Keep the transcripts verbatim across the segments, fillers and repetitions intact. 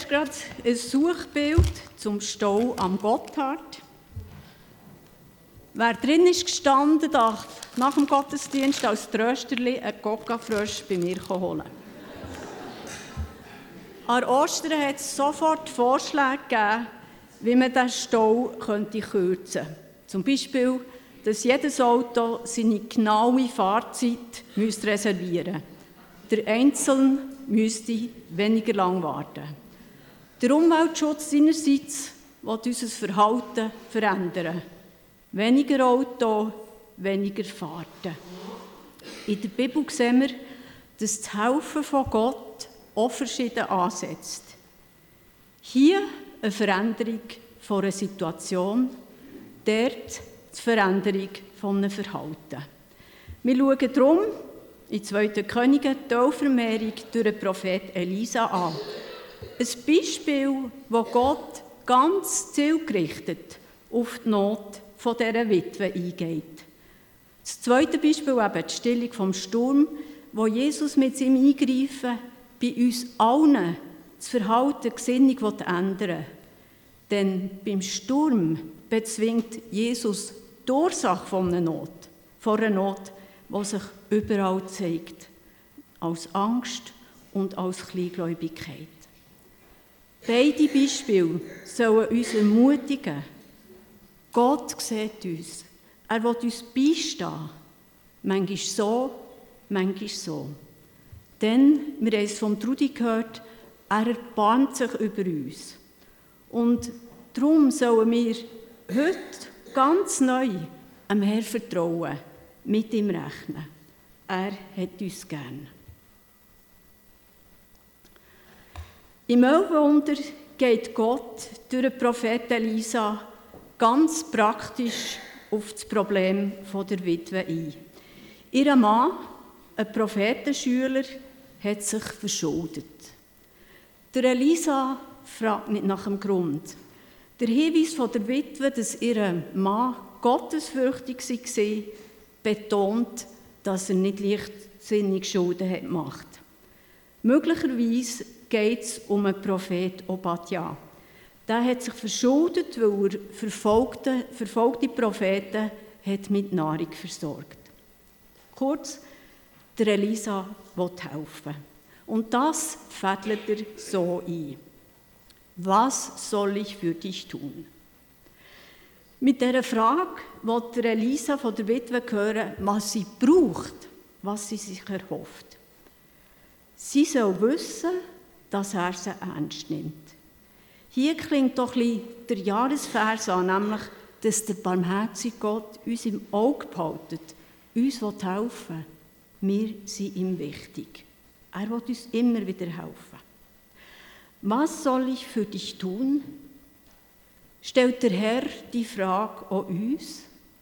zuerst gerade ein Suchbild zum Stau am Gotthard. Wer drin ist gestanden, darf nach dem Gottesdienst als Trösterli einen Coca-Frosch bei mir holen. An Ostern hat es sofort Vorschläge gegeben, wie man diesen Stau könnte kürzen könnte. Zum Beispiel, dass jedes Auto seine genaue Fahrzeit reservieren müsste. Der Einzelne müsste weniger lang warten. Der Umweltschutz seinerseits will unser Verhalten verändern. Weniger Auto, weniger Fahrten. In der Bibel sehen wir, dass das Helfen von Gott auch verschieden ansetzt. Hier eine Veränderung von einer Situation, dort die Veränderung von einem Verhalten. Wir schauen darum in zweiten Könige die Ölvermehrung durch den Prophet Elisa an. Ein Beispiel, wo Gott ganz zielgerichtet auf die Not von dieser Witwe eingeht. Das zweite Beispiel eben die Stillung vom Sturm, wo Jesus mit seinem Eingreifen bei uns allen das Verhalten, die Gesinnung ändern will. Denn beim Sturm bezwingt Jesus die Ursache von einer Not, von einer Not, die sich überall zeigt, als Angst und als Kleingläubigkeit. Beide Beispiele sollen uns ermutigen. Gott sieht uns. Er will uns beistehen. Manchmal so, manchmal so. Denn, wir haben es von Trudi gehört, er erbarmt sich über uns. Und darum sollen wir heute ganz neu am Herrn vertrauen, mit ihm rechnen. Er hat uns gern. Im Ölwunder geht Gott durch den Propheten Elisa ganz praktisch auf das Problem der Witwe ein. Ihr Mann, ein Prophetenschüler, hat sich verschuldet. Der Elisa fragt nicht nach dem Grund. Der Hinweis von der Witwe, dass ihr Mann gottesfürchtig war, betont, dass er nicht leichtsinnig Schulden gemacht hat. Möglicherweise geht es um einen Prophet Obadja. Der hat sich verschuldet, weil er verfolgte, verfolgte Propheten hat mit Nahrung versorgt. Kurz, der Elisa will helfen. Und das fädelt er so ein. Was soll ich für dich tun? Mit dieser Frage will der Elisa von der Witwe hören, was sie braucht, was sie sich erhofft. Sie soll wissen, dass er sie ernst nimmt. Hier klingt doch ein bisschen der Jahresvers an, nämlich, dass der barmherzige Gott uns im Auge behaltet, uns helfen will. Wir sind ihm wichtig. Er will uns immer wieder helfen. Was soll ich für dich tun? Stellt der Herr die Frage auch uns?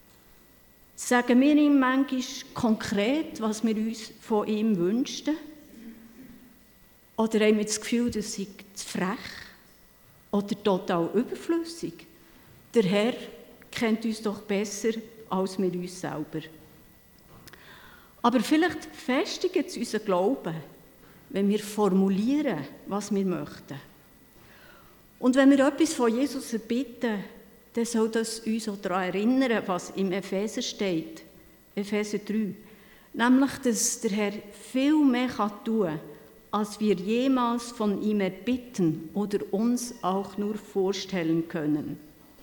Sagen wir ihm manchmal konkret, was wir uns von ihm wünschen? Oder haben wir das Gefühl, das sei zu frech oder total überflüssig? Der Herr kennt uns doch besser als wir uns selber. Aber vielleicht festigt es unseren Glauben, wenn wir formulieren, was wir möchten. Und wenn wir etwas von Jesus erbitten, dann soll das uns auch daran erinnern, was im Epheser steht, Epheser drei. Nämlich, dass der Herr viel mehr tun kann, als wir jemals von ihm erbitten oder uns auch nur vorstellen können.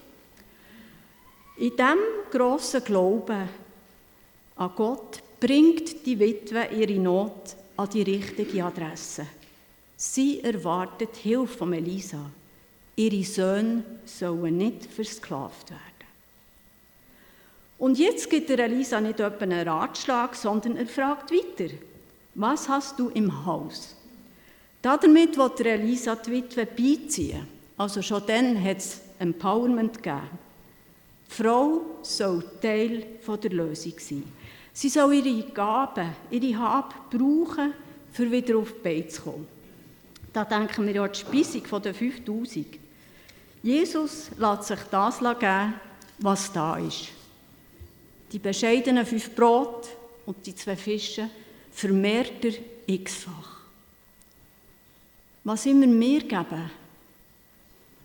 In diesem grossen Glauben an Gott bringt die Witwe ihre Not an die richtige Adresse. Sie erwartet Hilfe von Elisa. Ihre Söhne sollen nicht versklavt werden. Und jetzt gibt der Elisa nicht etwa einen Ratschlag, sondern er fragt weiter. Was hast du im Haus? Damit will der Elisa die Witwe beiziehen. Also schon dann hat es Empowerment gegeben. Die Frau soll Teil der Lösung sein. Sie soll ihre Gaben, ihre Habe brauchen, um wieder auf die Beine zu kommen. Da denken wir ja an die Speisung der fünftausend. Jesus lässt sich das geben, was da ist. Die bescheidenen fünf Brot und die zwei Fische vermehrt er x-fach. Was immer wir geben,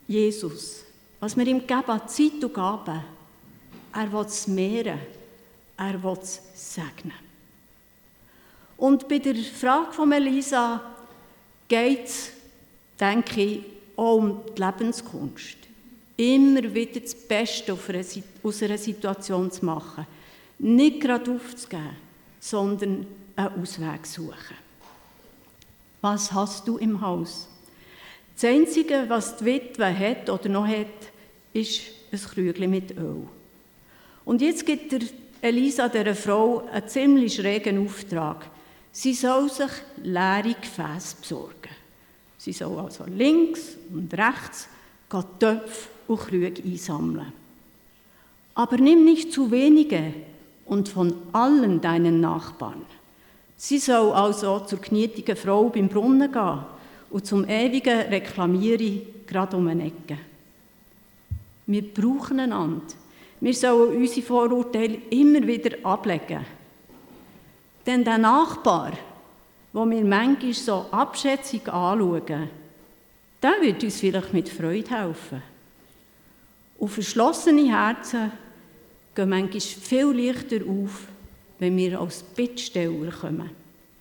Jesus, was wir ihm geben an Zeit und Gaben, er will es mehren, er will es segnen. Und bei der Frage von Elisa geht es, denke ich, auch um die Lebenskunst. Immer wieder das Beste aus einer Situation zu machen. Nicht gerade aufzugeben, sondern einen Ausweg suchen. Was hast du im Haus? Das Einzige, was die Witwe hat oder noch hat, ist ein Krügchen mit Öl. Und jetzt gibt der Elisa, dieser Frau, einen ziemlich schrägen Auftrag. Sie soll sich leere Gefäße besorgen. Sie soll also links und rechts Töpfe und Krüge einsammeln. Aber nimm nicht zu wenige und von allen deinen Nachbarn. Sie soll also zur knietigen Frau beim Brunnen gehen und zum ewigen Reklamieren gerade um eine Ecke. Wir brauchen einander. Wir sollen unsere Vorurteile immer wieder ablegen. Denn der Nachbar, den wir manchmal so abschätzig anschauen, der wird uns vielleicht mit Freude helfen. Und verschlossene Herzen gehen manchmal viel leichter auf, wenn wir als Bittsteller kommen.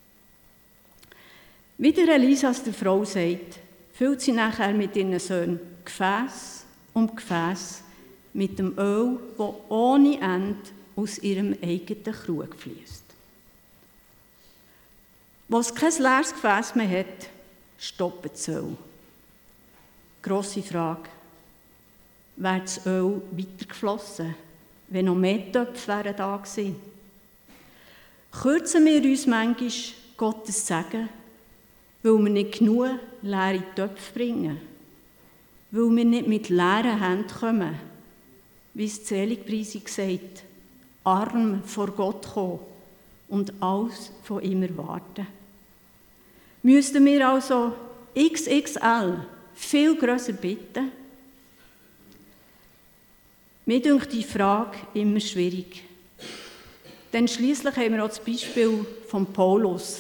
Wie der Elisa der Frau sagt, füllt sie nachher mit ihren Söhnen Gefäß um Gefäß mit dem Öl, das ohne Ende aus ihrem eigenen Krug fließt. Wo es kein leeres Gefäß mehr hat, stoppt das Öl. Grosse Frage: Wäre das Öl weitergeflossen, wenn noch mehr Töpfe wären da gewesen? Kürzen wir uns manchmal Gottes Segen, weil wir nicht genug leere Töpfe bringen, weil wir nicht mit leeren Händen kommen, wie es die Seligpreisung sagt, arm vor Gott kommen und alles von ihm erwarten. Müssten wir also X X L viel grösser bitten? Mir dünkt die Frage immer schwierig. Denn schliesslich haben wir auch das Beispiel von Paulus.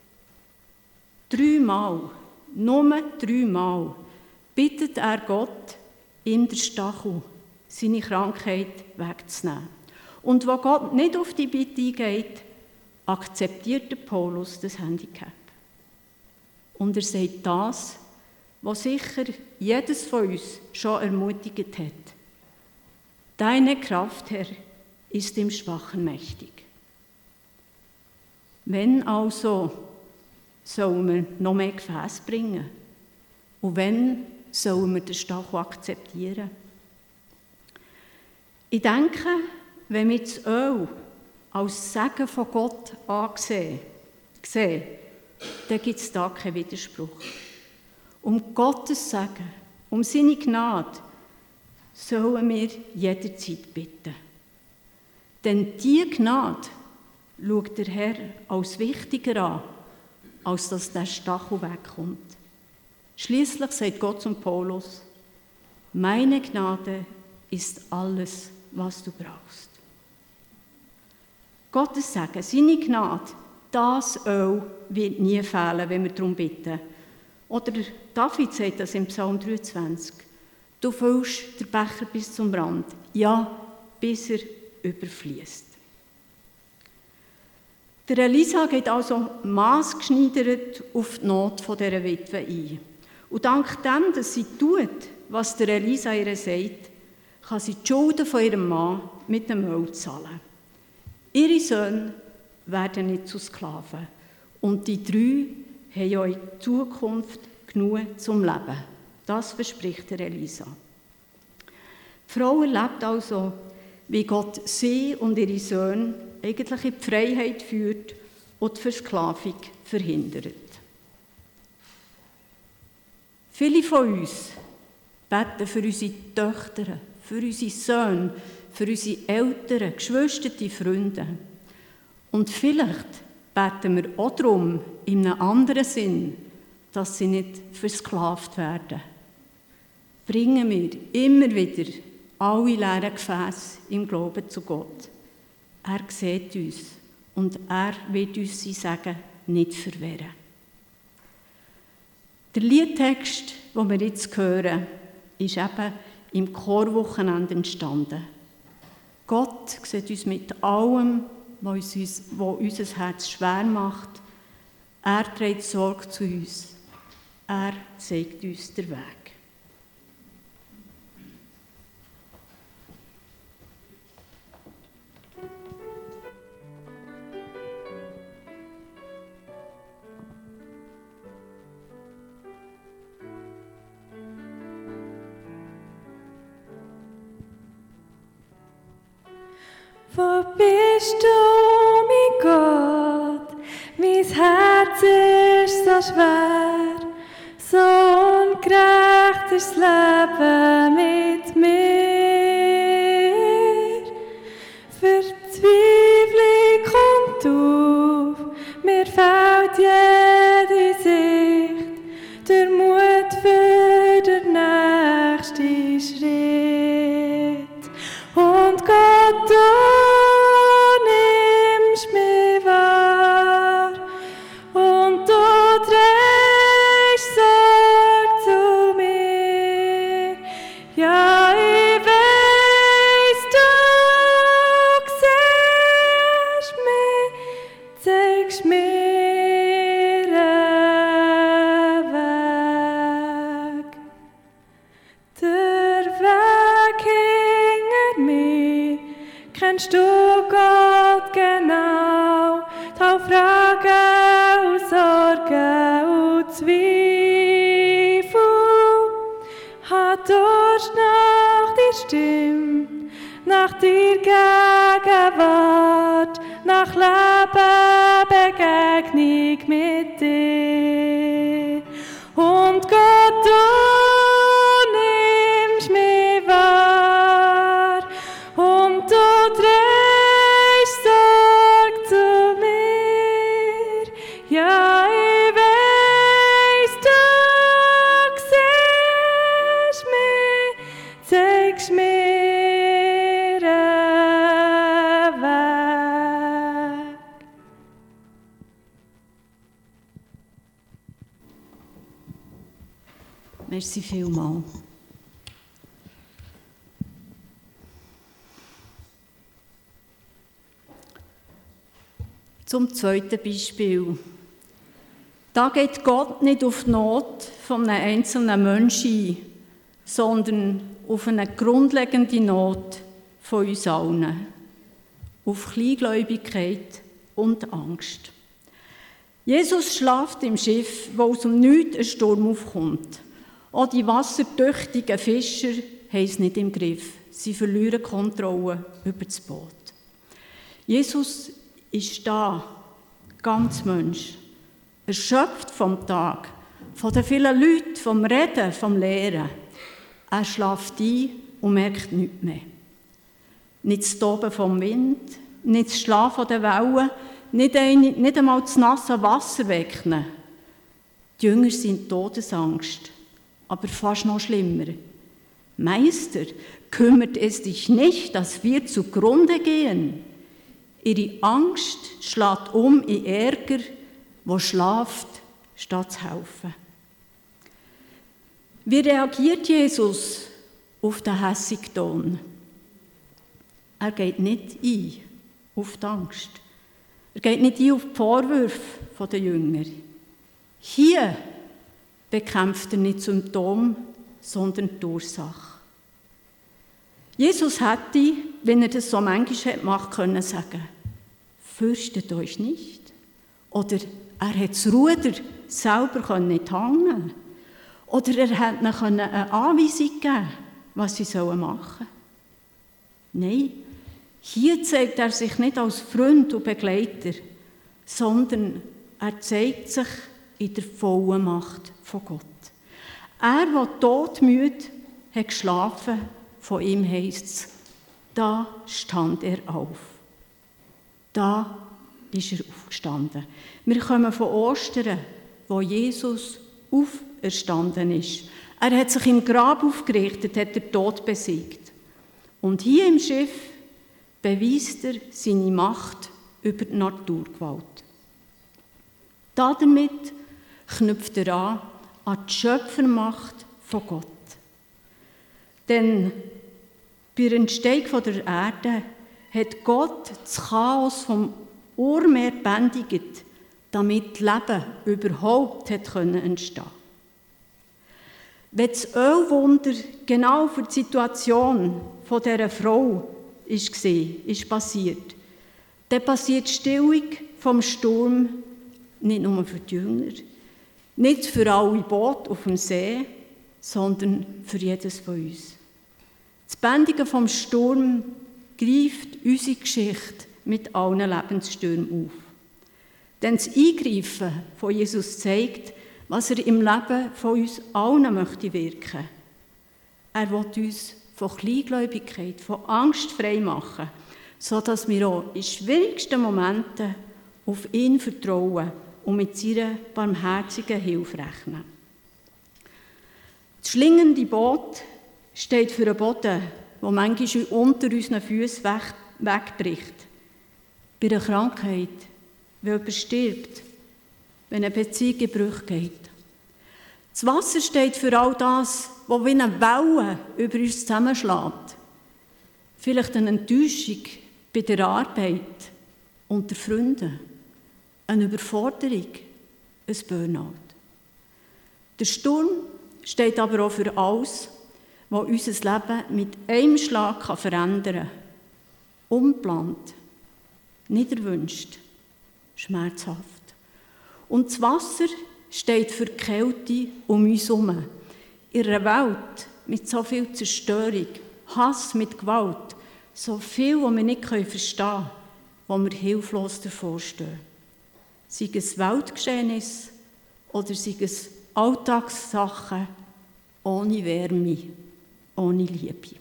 Dreimal, nur dreimal, bittet er Gott, ihm den Stachel, seine Krankheit wegzunehmen. Und wo Gott nicht auf die Bitte eingeht, akzeptiert der Paulus das Handicap. Und er sagt das, was sicher jedes von uns schon ermutigt hat. Deine Kraft, Herr, ist im Schwachen mächtig. Wenn also, sollen wir noch mehr Gefäße bringen? Und wenn, sollen wir den Stachel akzeptieren? Ich denke, wenn wir das Öl als Segen von Gott ansehen, sehen, dann gibt es da keinen Widerspruch. Um Gottes Segen, um seine Gnade, sollen wir jederzeit bitten. Denn diese Gnade schaut der Herr als wichtiger an, als dass der Stachel wegkommt. Schliesslich sagt Gott zum Paulus: Meine Gnade ist alles, was du brauchst. Gottes Segen, seine Gnade, das Öl wird nie fehlen, wenn wir darum bitten. Oder David sagt das im Psalm dreiundzwanzig. Du füllst den Becher bis zum Rand, ja, bis er überfließt. Der Elisa geht also maßgeschneidert auf die Not dieser Witwe ein. Und dank dem, dass sie tut, was der Elisa ihr sagt, kann sie die Schulden von ihrem Mann mit dem Öl zahlen. Ihre Söhne werden nicht zu Sklaven. Und die drei haben ja in Zukunft genug zum Leben. Das verspricht der Elisa. Die Frau erlebt also, wie Gott sie und ihre Söhne eigentlich in die Freiheit führt und die Versklavung verhindert. Viele von uns beten für unsere Töchter, für unsere Söhne, für unsere Eltern, Geschwister, Freunde. Und vielleicht beten wir auch darum, in einem anderen Sinn, dass sie nicht versklavt werden. Bringen wir immer wieder alle leeren Gefäße im Glauben zu Gott. Er sieht uns und er wird uns sein Segen nicht verwehren. Der Liedtext, den wir jetzt hören, ist eben im Chorwochenende entstanden. Gott sieht uns mit allem, was uns, was unser Herz schwer macht. Er trägt Sorge zu uns. Er zeigt uns den Weg. Wo bist du, mein Gott? Mein Herz ist so schwer, so ungerecht ist das Leben mit mir. Verzweiflung kommt auf, mir fehlt jede Sicht, der Mut für den nächsten Schritt. Und Gott, du nimmst mich wahr und du trägst Sorge zu mir. Ja, ich weiss, du siehst mich, zeigst mir einen Weg. Der Weg hinter mir kennst du, Gott, genau. Da Fragen und Sorgen und Zweifel. Hat Durst nach dir Stimme, nach dir Gegenwart, nach Leben, Begegnung mit dir. Und Gott, du nimmst mich wahr und du trägst Sorge zu mir. Ja, ich weiss, du siehst mich, zeigst mir einen Weg. Merci vielmals. Zum zweiten Beispiel. Da geht Gott nicht auf die Not von einem einzelnen Menschen ein, sondern auf eine grundlegende Not von uns allen. Auf Kleingläubigkeit und Angst. Jesus schläft im Schiff, wo aus dem Nichts ein Sturm aufkommt. Auch die wassertüchtigen Fischer haben es nicht im Griff. Sie verlieren Kontrolle über das Boot. Jesus ist da, ganz Mensch, erschöpft vom Tag, von den vielen Leuten, vom Reden, vom Lehren. Er schläft ein und merkt nichts mehr. Nicht das Toben vom Wind, nicht das Schlafen der Wellen, nicht, ein, nicht einmal das nasse Wasser wegnehmen. Die Jünger sind in Todesangst, aber fast noch schlimmer. Meister, kümmert es dich nicht, dass wir zugrunde gehen? Ihre Angst schlägt um in Ärger, wo schlaft, statt zu helfen. Wie reagiert Jesus auf den hässigen Ton? Er geht nicht ein auf die Angst. Er geht nicht ein auf die Vorwürfe der Jünger. Hier bekämpft er nicht Symptom, sondern die Ursache. Jesus hätte, wenn er das so manchmal machen können, sagen: Fürchtet euch nicht. Oder er hätte das Ruder selber nicht hängen. Oder er hätte ihnen eine Anweisung geben, was sie machen sollen. Nein, hier zeigt er sich nicht als Freund und Begleiter, sondern er zeigt sich in der vollen Macht von Gott. Er, der todmüde hat geschlafen, von ihm heisst es, da stand er auf. Da ist er aufgestanden. Wir kommen von Ostern, wo Jesus auferstanden ist. Er hat sich im Grab aufgerichtet, hat den Tod besiegt. Und hier im Schiff beweist er seine Macht über die Naturgewalt. Damit knüpft er an, an die Schöpfermacht von Gott. Denn bei der Entstehung der Erde hat Gott das Chaos vom Urmeer gebändigt, damit Leben überhaupt entstehen konnte. Wenn das Ölwunder genau für die Situation dieser Frau war, ist passiert, dann passiert die Stillung vom Sturm nicht nur für die Jünger, nicht für alle Boote auf dem See, sondern für jedes von uns. Das Bändigen vom Sturm greift unsere Geschichte mit allen Lebensstürmen auf. Denn das Eingreifen von Jesus zeigt, was er im Leben von uns allen möchte wirken. Er will uns von Kleingläubigkeit, von Angst frei machen, sodass wir auch in schwierigsten Momenten auf ihn vertrauen und mit seiner barmherzigen Hilfe rechnen. Das schlingende Boot steht für einen Boden, der manchmal unter unseren Füßen weg, wegbricht. Bei einer Krankheit, wenn jemand stirbt, wenn eine Beziehung in Brüche geht. Das Wasser steht für all das, was wie eine Welle über uns zusammenschlägt. Vielleicht eine Enttäuschung bei der Arbeit, unter Freunden, eine Überforderung, ein Burnout. Der Sturm steht aber auch für alles, was unser Leben mit einem Schlag verändern kann. Ungeplant, nicht erwünscht, schmerzhaft. Und das Wasser steht für die Kälte um uns herum. In einer Welt mit so viel Zerstörung, Hass mit Gewalt, so viel, was wir nicht verstehen können, wo wir hilflos davor stehen. Sei es Weltgeschehnis oder sei es Alltagssachen ohne Wärme, ohne Liebe.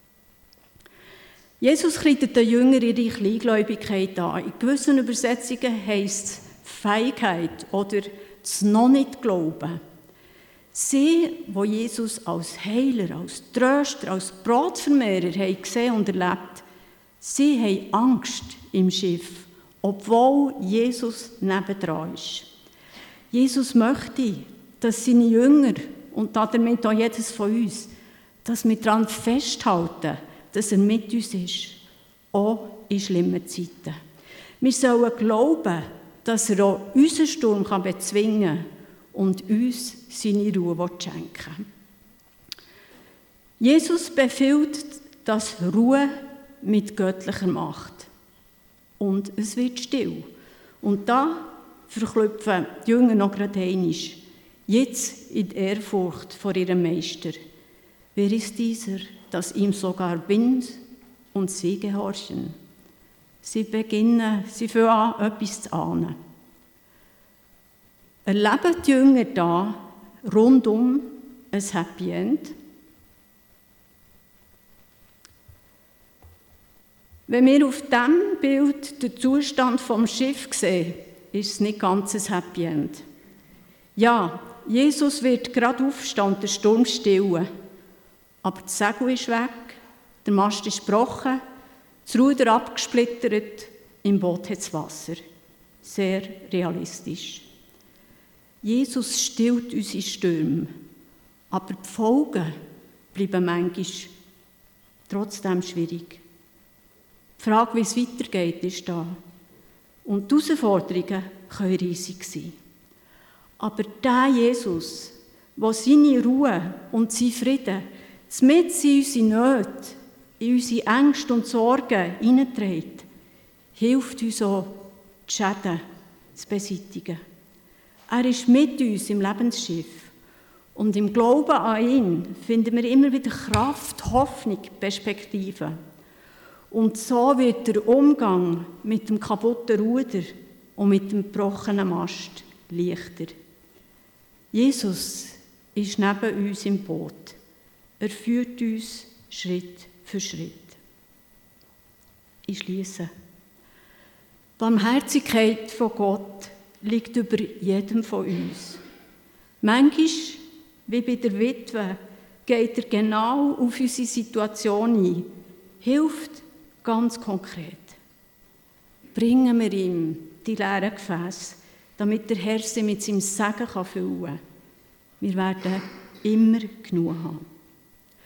Jesus kreidet den Jüngern ihre Kleingläubigkeit an. In gewissen Übersetzungen heisst es Feigheit oder das noch nicht Glauben. Sie, die Jesus als Heiler, als Tröster, als Brotvermehrer haben gesehen und erlebt, sie haben Angst im Schiff, obwohl Jesus nebendran ist. Jesus möchte, dass seine Jünger und damit auch jedes von uns, dass wir daran festhalten, dass er mit uns ist, auch in schlimmen Zeiten. Wir sollen glauben, dass er auch unseren Sturm bezwingen kann und uns seine Ruhe schenken will. Jesus befiehlt das Ruhe mit göttlicher Macht. Und es wird still. Und da verklüpfen die Jünger noch gerade einmal, jetzt in der Ehrfurcht vor ihrem Meister. Wer ist dieser, dass ihm sogar Wind und See gehorchen? Sie beginnen, sie fangen an, etwas zu ahnen. Erleben die Jünger da rundum ein Happy End? Wenn wir auf diesem Bild den Zustand vom Schiff sehen, ist es nicht ganz ein Happy End. Ja, Jesus wird gerade aufstehen und den Sturm stillen. Aber das Segel ist weg, der Mast ist gebrochen, das Ruder abgesplittert, im Boot hat es Wasser. Sehr realistisch. Jesus stillt unsere Stürme, aber die Folgen bleiben manchmal trotzdem schwierig. Die Frage, wie es weitergeht, ist da. Und die Herausforderungen können riesig sein. Aber der Jesus, der seine Ruhe und seinen Frieden mitten in unsere Nöte, in unsere Ängste und Sorgen hineinträgt, hilft uns auch, die Schäden zu beseitigen. Er ist mit uns im Lebensschiff. Und im Glauben an ihn finden wir immer wieder Kraft, Hoffnung, Perspektive. Und so wird der Umgang mit dem kaputten Ruder und mit dem gebrochenen Mast leichter. Jesus ist neben uns im Boot. Er führt uns Schritt für Schritt. Ich schliesse. Die Barmherzigkeit von Gott liegt über jedem von uns. Manchmal, wie bei der Witwe, geht er genau auf unsere Situation ein, hilft ganz konkret. Bringen wir ihm die leeren Gefäße, damit der Herr sie mit seinem Segen füllen kann. Wir werden immer genug haben.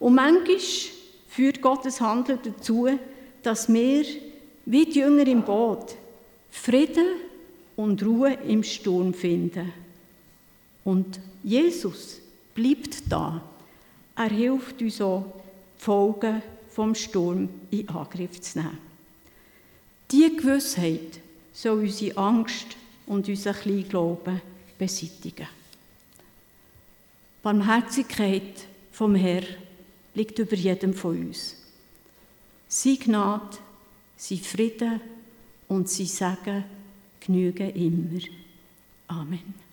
Und manchmal führt Gottes Handeln dazu, dass wir, wie die Jünger im Boot, Frieden und Ruhe im Sturm finden. Und Jesus bleibt da. Er hilft uns auch, die Folgen vom Sturm in Angriff zu nehmen. Diese Gewissheit soll unsere Angst und unseren Kleinglauben beseitigen. Die Barmherzigkeit vom Herrn liegt über jedem von uns. Sein Gnade, sein Frieden und sein Segen genügen immer. Amen.